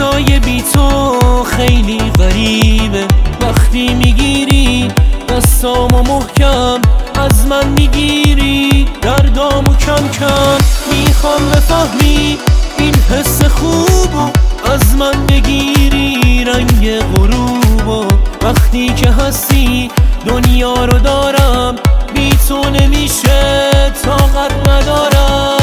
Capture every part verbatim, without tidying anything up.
روزای بی تو خیلی غریبه، وقتی میگیری دستامو محکم از من میگیری، دردامو کم کم میخوام بفهمی این حس خوبو از من بگیری، رنگ غروبو وقتی که هستی دنیا رو دارم، بی تو نمیشه طاقت ندارم.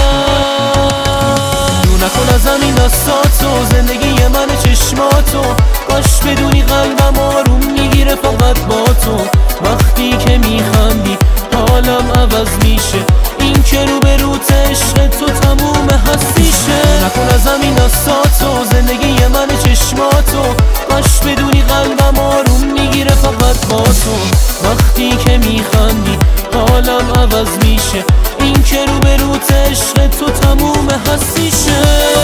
دور نکن از همین دستاتو زندگی من چشماتو، باش بدونی قلبم آروم میگیره فقط با تو، وقتی که میخندی حالم عوض میشه، این که رو به روت عشق تو تموم هستیشه. نکن از همین دستاتو زندگی من چشماتو، باش بدونی قلبم آروم میگیره فقط با تو، وقتی که میخندی حالم عوض میشه، این که رو به روت عشق تو تموم هستیشه.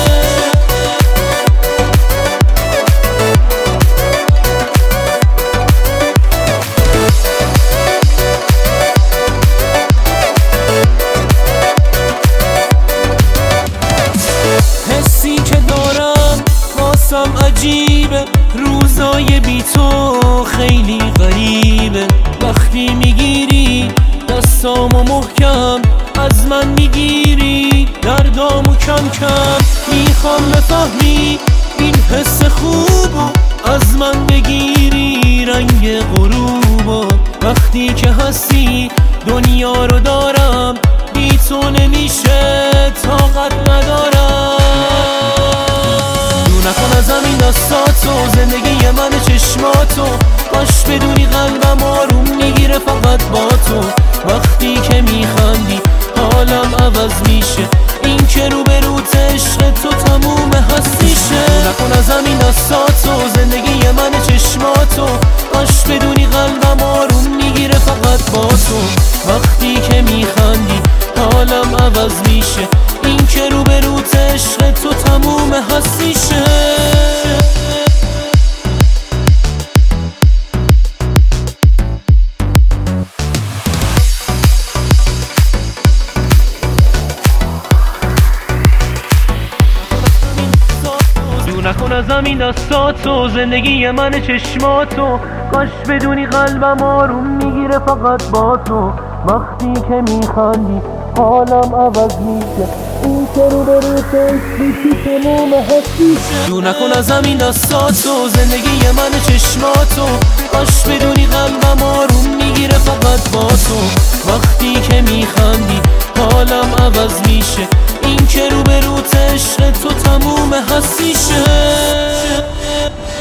حسی که دارم واسم عجیبه، روزای بی تو خیلی غریبه، وقتی میگیری دستامو محکم از من میگیری، دردامو کم کم میخوام بفهمی این حس خوبو از من بگیری، رنگ غروبو وقتی که هستی دنیا رو دارم، بی تو نمیشه طاقت ندارم. دور نکن از همین دستاتو زندگی من چشماتو، باش بدونی قلبم آروم میگیره فقط با تو، وقتی که میخندی حالم عوض میشه، این که رو به روت عشق تو تموم هستیشه. نکن از همین دستاتو زندگی من چشماتو، باش بدونی قلبم آروم میگیره فقط با تو، وقتی که میخندی حالم عوض میشه، این که رو به روت عشق تو تموم هستیشه. نکن از همین دستاتو زندگی من چشماتو، کاش بدونی قلبم آروم میگیره فقط با تو، وقتی که میخندی حالم عوض میشه، این که رو به روت عشق تموم هستیشه. دور نکن از همین دستاتو زندگی من چشماتو، کاش بدونی قلبم آروم میگیره فقط با تو، وقتی که میخندی حالم عوض میشه، این که رو به روت عشق تو تموم هستیشه.